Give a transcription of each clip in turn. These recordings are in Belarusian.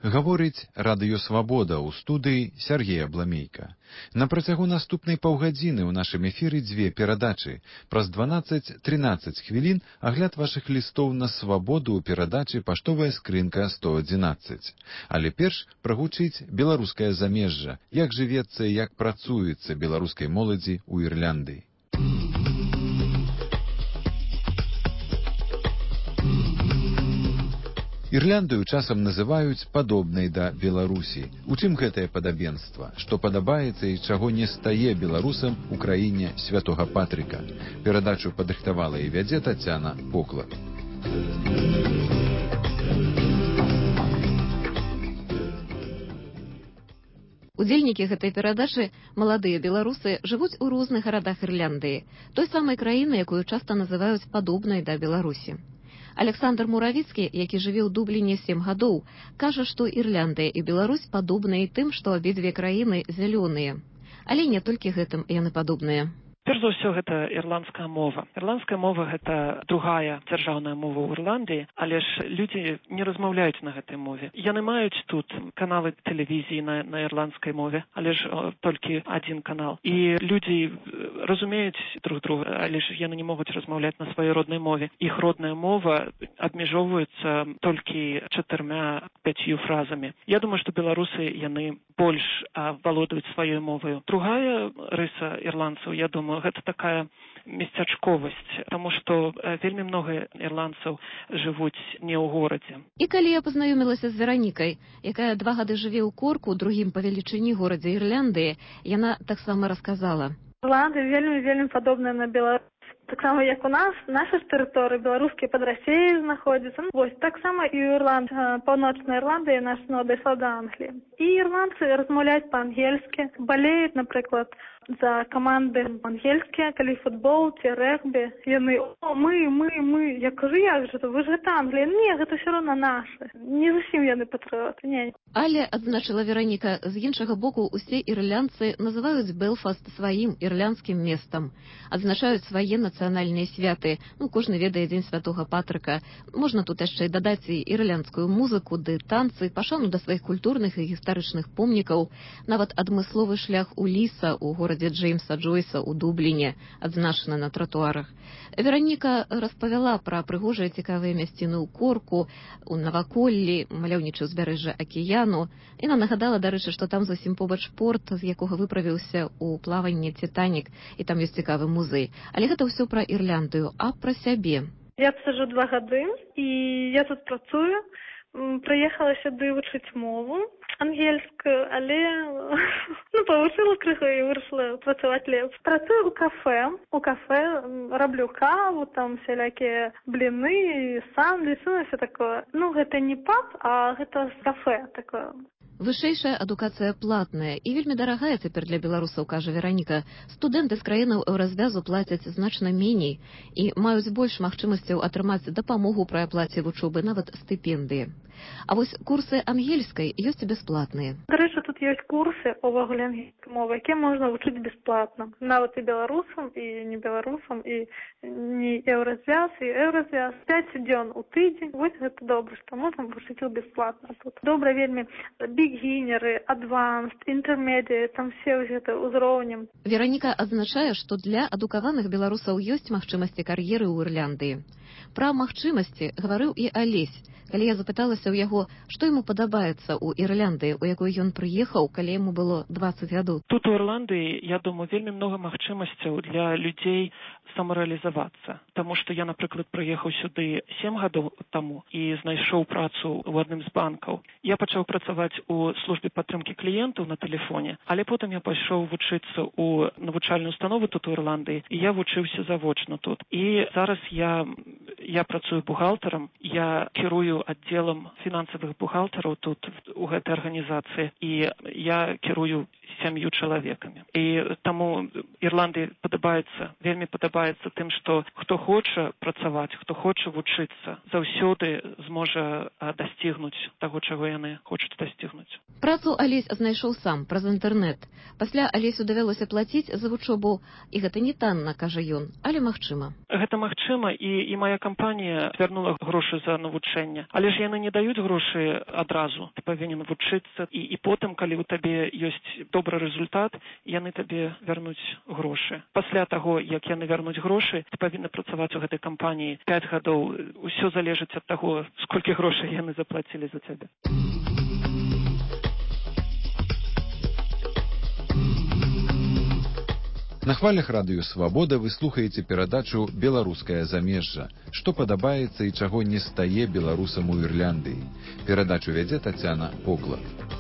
Гаворыць радыё «Свабода» ў студыі Сяргея Бламейка. На працягу наступнай паўгадзіны ў нашым эфіры дзве перадачы. Праз 12-13 хвілін агляд вашых лістоў на «Свабоду» ў перадачы «Паштовая скрынка 111». Але перш прагучыць беларускае замежжа, як жывецца і як працуецца беларускай моладзі ў Ірландыі. Ірландыю часам называюць падобнай да Беларусі. У чым гэтае падабенства? Што падабаецца і чаго не стае беларусам у краіне святога Патрыка? Перадачу падрыхтавала і вядзе Тацяна Поклад. Удзельнікі гэтай перадачы, маладыя беларусы, жывуць у розных гарадах Ірландыі, той самай краіны, якую часта называюць падобнай да Беларусі. Александр Муравіцкі, які жыве ў Дубліне 7 гадоў, кажа, што Ірландыя і Беларусь падобныя тым, што абедзве краіны зялёныя. Але не толькі гэтым яны падобныя. Перш за ўсё, гэта ірландская мова. Ірландская мова – гэта другая дзяржаўная мова ў Ірландыі, але ж людзі не размаўляюць на гэтай мове. Яны маюць тут каналы тэлевізіі на ірландскай мове, але ж толькі адзін канал. І людзі разумеюць друг друга, але ж яны не могуць размаўляць на сваёй роднай мове. Іх родная мова абмежоўваецца толькі 4-5 фразамі. Я думаю, што беларусы, яны больш валодаюць сваёй моваю. Другая рыса ірландцаў, я думаю, гэта такая месцячковасць, таму што вельмі многа ірландцаў жывуць не ў горадзе. І калі я пазнаёмілася з Веранікай, якая 2 гады жыве ў Корку, другім па велічыні горадзе Ірландыі, яна таксама расказала. Ірландыя вельмі падобная на Беларусь. Таксама, як у нас, наша ж тэрыторыя, беларускія пад Расіяй знаходзяцца. Вось, таксама і ў Ірландыі, паўночная Ірландыя наша дайшла да Англіі. І ірландцы размаўляюць па-ангельскі, балеюць, напрыклад, за каманды ангельскія, калі футбол ці рэгбі. Яны, мы. Я кажу, як же, вы ж гэта Англія. Не, гэта ўсё роўна наша. Не зусім яны патрыоты, не. Але, адзначыла Вераніка, з іншага боку, усе ірландцы называюць Белфаст сваім ірландскім месцам. Адзначаюць свае нацыянальныя святы. Кожны ведае дзень святога Патрыка. Можна тут яшчэ дадаць і ірландскую музыку, ды танцы, пашану да сваіх культурных і гістарычных помнікаў, нават адмысловы шлях Уліса ў горадзе Джеймса Джойса ў Дубліне, адзначаны на тратуарах. Вераніка распавяла пра прыгожыя цікавыя мясціны ў Корку, у наваколлі, маляўнічае ўзбярэжжа акіяну. Яна нагадала, дарэчы, што там зусім побач порт, з якога выправіўся ў плаванне Титанік, і там ёсць цікавы музей. Але гэта ўсё пра Ірландыю, а пра сябе. Я сижу 2 гады, і я тут працую. Прыехала сюды вучыць мову ангельскую, але павучыла крыху і вырашыла працаваць лепш. Працую у кафе раблю каву, там всялякія бліны, сандвічы, все такое. Гэта не паб, а гэта кафе такое. Вышэйшая адукацыя платная і вельмі дарагая цяпер для беларусаў, кажа Вераніка. Студэнты з краінаў еўразвязу плацяць значна меней і маюць больш магчымасцяў атрымаць дапамогу пры аплаце вучобы, нават стыпендыі. А вось курсы ангельскай ёсць і бясплатныя. Дарэчы, тут ёсць курсы увогуле ангельскай мовы, якія можна вучыць бясплатна. Нават і беларусам, і не беларусам, і не еўразвяз, і еўразвяз. 5 дзён у тыдзень. Вось гэта добра, што можна вучыць бясплатна тут. Добра вельмі бігінеры, адванст, інтэрмедыі, там все гэта ўзроўнем. Вераніка адзначае, што для адукаваных беларусаў ёсць магчымасці кар'еры ў Ірландыі. Пра магчымасці гаварыў і Алесь, калі я запыталася ў яго, што яму падабаецца ў Ірландыі, у якой ён прыехаў, калі яму было 20 гадоў. Тут у Ірландыі, я думаю, вельмі многа магчымасцяў для людзей самарэалізавацца. Таму што я, напрыклад, прыехаў сюды 7 гадоў таму і знайшоў працу ў адным з банкаў. Я пачаў працаваць у службе падтрымкі кліентаў на тэлефоне, але потым я пайшоў вучыцца ў навучальную установу тут у Ірландыі, і я вучыўся завочна тут. І зараз я працую бухгалтарам, я кірую аддзелам фінансавых бухгалтараў тут у гэтай арганізацыі, і я кірую 7 чалавекамі. І таму Ірландыя вельмі падабаецца тым, што хто хоча працаваць, хто хоча вучыцца, заўсёды зможа дасцігнуць таго, чаго яны хочуць дасцігнуць. Працу Алесь знайшоў сам праз інтэрнэт. Пасля Алесю давялося плаціць за вучобу, і гэта не танна, кажа ён, але магчыма. Гэта магчыма, і мая кампанія вярнула грошы за навучэнне. Але ж яны не даюць грошы адразу. Ты павінен вучыцца, і потым, калі ў табе ёсць добры результат, яны табе вярнуць грошы. Пасля таго, як яны вярнуць грошы, ты павінна працаваць у гэтай кампаніі 5 гадоў. Усё залежыць ад таго, сколькі грошай яны заплацілі за цябе. На хвалях радыё «Свабода» вы слухаеце перадачу «Беларускае замежжа». Што падабаецца і чаго не стае беларусам у Ірландыі. Перадачу вядзе Тацяна Поклад.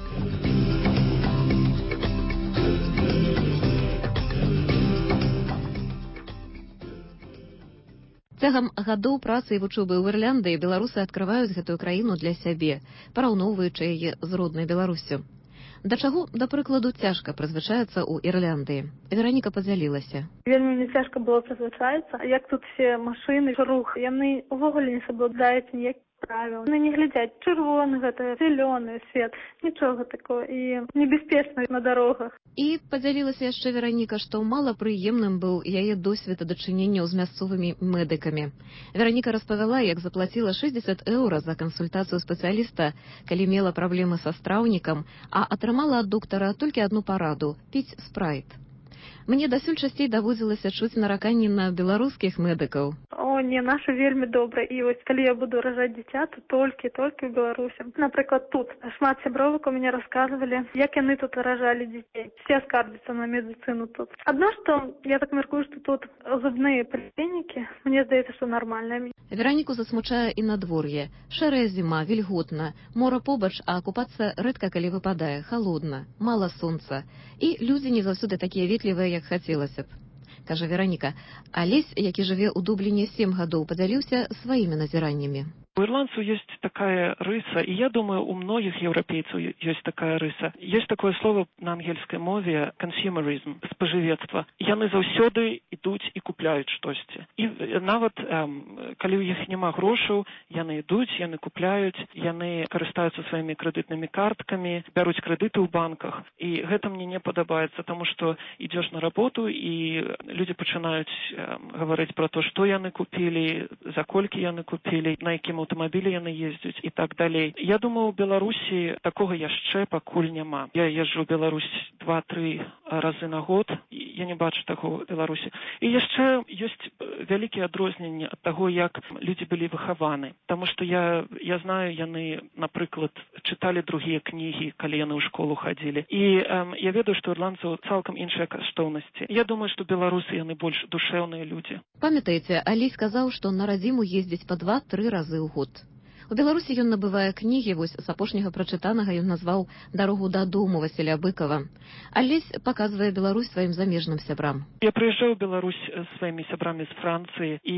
Цягам гадоў працы і вучобы ў Ірландыі беларусы адкрываюць гэтую краіну для сябе, параўноўваючы яе з роднай Беларусю. Да чаго, да прыкладу, цяжка прызвычаецца ў Ірландыі? Вераніка падзялілася. Вельмі мне цяжка было прызвычаіцца, як тут все машыны, рух, яны увогуле не саблюдаюць ніякіх правіл. Яны не глядзяць, чырвоны гэта, зялёны свет, нічога такого, і небяспечна на дарогах. І падзялілася яшчэ Вераніка, што мала прыемным быў яе досвед дачыненняў з мясцовымі медыкамі. Вераніка распавяла, як заплаціла 60 еўра за кансультацыю спецыяліста, калі мела праблемы са страўнікам, а атрымала ад доктара толькі адну параду – піць спрайт. Мне дасюль часцей даводзілася чуць нараканні на беларускіх медыкаў. О, не, нашы вельмі добра. І вось калі я буду ражаць дзіця, то толькі ў Беларусі. Напрыклад, тут шмат сябровак у мяне расказвалі, як яны тут ражалі дзяцей. Все скардзяцца на медыцыну тут. Адно, што я так мяркую, што тут зубныя паліклінікі, мне здаецца, што нармальныя. Вераніку засмучае і надвор'е. Шэрая зіма, вільготна, мора побач, а акупацца рэдка калі выпадае, халодна, мала сонца. І людзі не заўсёды такія ветлівыя, як хацелася б. Кажа Вераніка, Алесь, які жыве ў Дубліне 7 гадоў, падзяліўся сваімі назіраннямі. У ірландцаў ёсць такая рыса, і я думаю, у многіх еўрапейцаў ёсць такая рыса. Ёсць такое слово на ангельскай мове consumerism, спажывецтва. Яны заўсёды ідуць і купляюць штосьці. І нават калі ў іх няма грошаў, яны ідуць, яны купляюць, яны карыстаюцца сваімі крэдытнымі карткамі, бяруць крэдыты ў банках. І гэта мне не падабаецца, таму што ідзеш на работу, і людзі пачынаюць гаварыць пра то, што яны купілі, за колькі яны купілі, на якім аўтамабілі яны ездзяць і так далей. Я думаю, у Беларусі такога яшчэ пакуль няма. Я езджу ў Беларусь 2-3 разы на год, я не бачу таго ў Беларусі. І яшчэ ёсць вялікія адрозненні ад таго, як людзі былі выхаваны. Таму што я знаю, яны, напрыклад, чыталі другія кнігі, калі яны ў школу хадзілі. І я ведаю, што ірландцаў цалкам іншыя каштоўнасці. Я думаю, што беларусы яны больш душэўныя людзі. Памятаеце, Алесь сказаў, што на радзіму ездзіць па 2-3 разы ў год. У Беларусі ён набывае кнігі, вось з апошняга прачытанага ён назваў «Дарогу дадому» Васіля Быкова. Алесь паказвае Беларусь сваім замежным сябрам. Я прыязджаю ў Беларусь з сваімі сябрамі з Францыі, і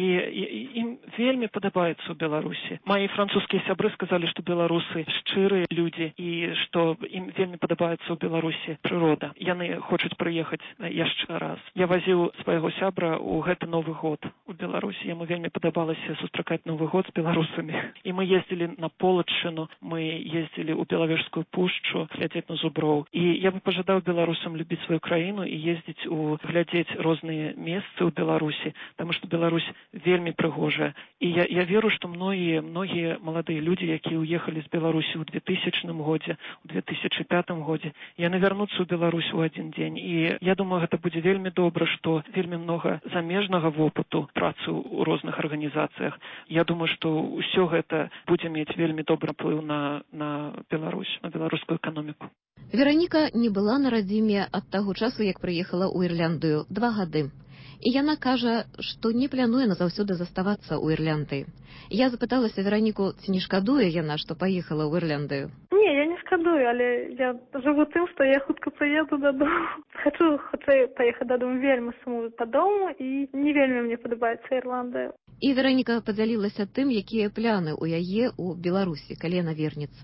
ім вельмі падабаецца ў Беларусі. Мае французскія сябры сказалі, што беларусы шчырыя людзі і што ім вельмі падабаецца ў Беларусі прырода. Яны хочуць прыехаць яшчэ раз. Я вазіў свайго сябра ў гэты Новы год у Беларусі. Яму вельмі падабалася сустракаць Новы год з беларусамі. І мы ездзілі на Полачыну, мы ездзілі ў Белавежскую пушчу, глядзець на зуброў. І я бы пажадаў беларусам любіць сваю краіну і ездзіць глядзець розныя месцы ў Беларусі, таму што Беларусь вельмі прыгожая. І я веру, што многія маладыя людзі, якія ўехалі з Беларусі ў 2000 годзе, у 2005 годзе, яны вярнуцца ў Беларусь у адзін дзень. І я думаю, гэта будзе вельмі добра, што вельмі многа замежнага вопыту працы ў розных арганізацыях. Я думаю, што ўсё гэта будзе мець вельмі добры ўплыў на Беларусь, на беларускую эканоміку. Вераніка не была на радзіме ад таго часу, як прыехала ў Ірландыю 2 гады. І яна кажа, што не плануе назаўсёды заставацца ў Ірландыі. Я запыталася Вераніку, ці не шкадуе яна, што паехала ў Ірландыю. Не, я не шкадую, але я жыву тым, што я хутка прыеду дадому. Хачу хутчэй паехаць дадому, вельмі сумую па дому, і не вельмі мне падабаецца Ірландыя. І Вераніка падзялілася тым, якія пляны ў яе ў Беларусі, калі яна вернецца.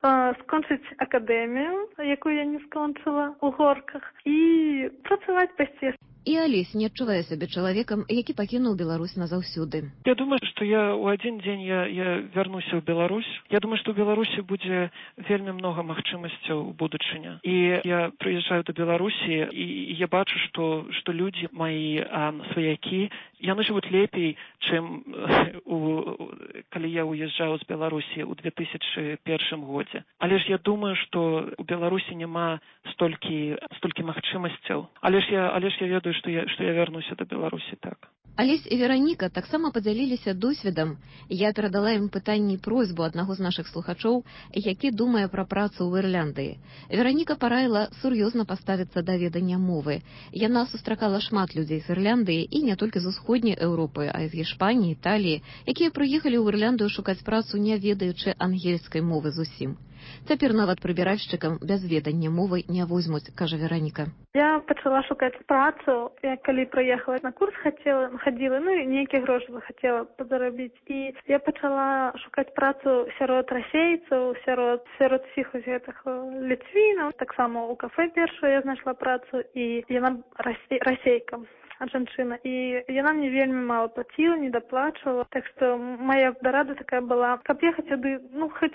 скончыць акадэмію, якую я не скончыла, у Горках, і працаваць пасцеш. І Алесь не адчувае сябе чалавекам, які пакінуў Беларусь назаўсюды. Я думаю, што я ў адзін дзень я вярнуся ў Беларусь. Я думаю, што ў Беларусі будзе вельмі многа магчымасцяў у будучыні. І я прыязджаю да Беларусі, і я бачу, што людзі, мои сваякі, яны жывуць лепей, чым калі я уязджаў з Беларусі ў 2001 годзе. Але ж я думаю, што ў Беларусі няма столькі магчымасцяў. Але ж я ведаю, што я вярнуся да Беларусі, так. Алесь і Вераніка таксама падзяліліся досведам. Я перадала ім пытанні і просьбу аднаго з нашых слухачоў, які думае пра працу ў Ірландыі. Вераніка параіла сур'ёзна паставіцца да ведання мовы. Яна сустракала шмат людзей з Ірландыі і не толькі з усходняй Еўропы, а і з Гішпаніі, Італіі, якія прыехалі ў Ірландыю шукаць працу, не ведаючы ангельскай мовы зусім. Цяпер нават прыбіральшчыкам без ведання мовы не возьмуць, кажа Вераніка. Я пачала шукаць працу, я калі прыехала на курс хадзіла, і нейкія грошы захацела падзарабіць. І я пачала шукаць працу сярод расейцаў, сярод усіх гэтых ліцвінаў. Таксама ў кафэ першую я знайшла працу, і яна расейка. Жанчына, і яна мне вельмі мала плаціла, не даплачвала. Так што моя дарада такая была, каб ехаць сюды, хоць